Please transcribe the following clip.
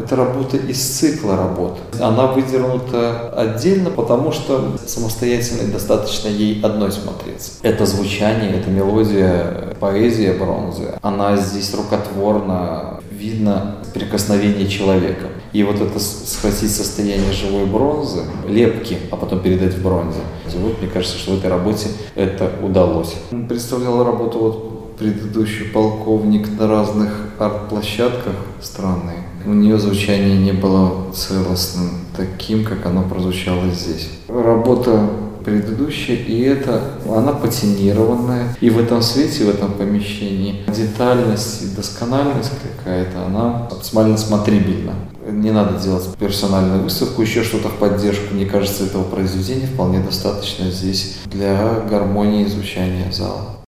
Это работа из цикла работ. Она выдернута отдельно, потому что самостоятельно достаточно ей одной смотреться. Это звучание, это мелодия, поэзия бронзы. Она здесь рукотворна, видно прикосновение человека. И вот это схватить состояние живой бронзы, лепки, а потом передать в бронзе. Вот, мне кажется, что в этой работе это удалось. Представлял работу предыдущий полковник на разных арт-площадках страны. У нее звучание не было целостным, таким, как оно прозвучало здесь. Работа предыдущая, и она патинированная. И в этом свете, в этом помещении детальность и доскональность какая-то, она максимально смотрибельна. Не надо делать персональную выставку, еще что-то в поддержку. Мне кажется, этого произведения вполне достаточно здесь для гармонии звучания зала.